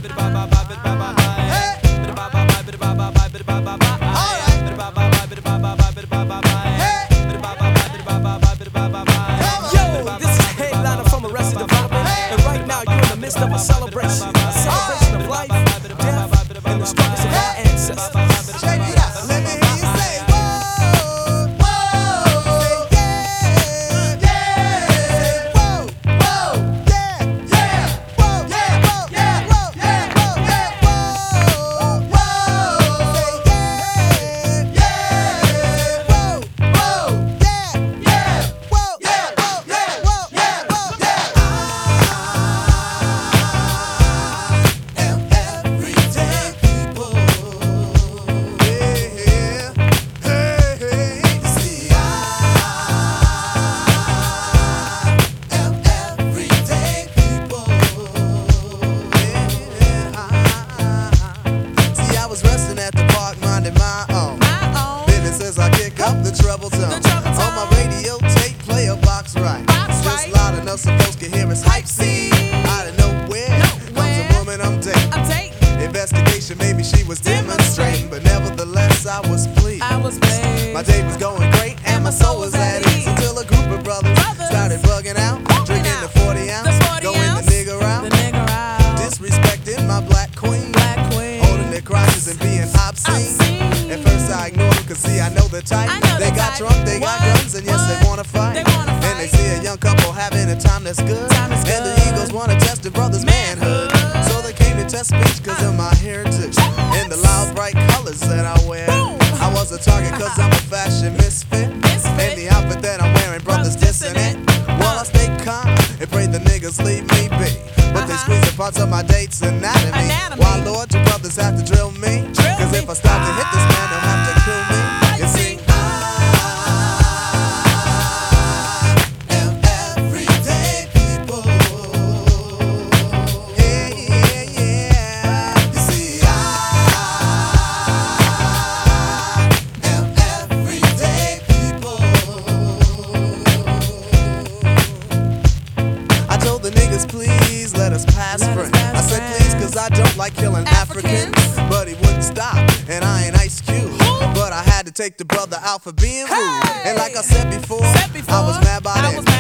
Of a celebration of life, death, and the struggles of our ancestors. Check it out. Let me hear you say, whoa, whoa, say yeah, yeah, whoa, whoa, yeah, yeah, whoa, yeah, whoa, yeah, whoa, yeah, whoa, yeah, whoa, whoa, say yeah, yeah, whoa, whoa, yeah, yeah, whoa, yeah, whoa, yeah, whoa, yeah, whoa, yeah. Up the trouble zone. On my radio tape, play a box right. Just loud enough so folks can hear us hype scene. Out of nowhere comes a woman I'm dating. Investigation, maybe she was demonstrating, but nevertheless I was pleased. My day was going great and my soul was at ease until a group of brothers started bugging out, drinking the 40 ounce, going the nigga out, disrespecting my black queen, holding their crotches and being obscene. At first I ignored them, cause see I know the type. They got drunk, they got guns, and yes they wanna fight. And they see a young couple having a time that's good, and the egos wanna test the brother's manhood. So they came to test speech cause of my heritage and the loud bright colors that I wear. I was a target cause I'm a fashion misfit, and the outfit that I'm wearing, brothers dissing it. Well I stay calm and pray the niggas leave me be, but they squeeze the parts of my date's anatomy. Why Lord, you brothers have to drill me, cause if I start to hit this man they'll have to kill me. You see, I am everyday people. Yeah, yeah, yeah. You see, I am everyday people. I told the niggas please let us pass friends. I said please cause I don't like killing Africans. But he wouldn't stop, and I ain't Ice Cube. But I had to take the brother out for being rude. And like I said before, I was mad by that.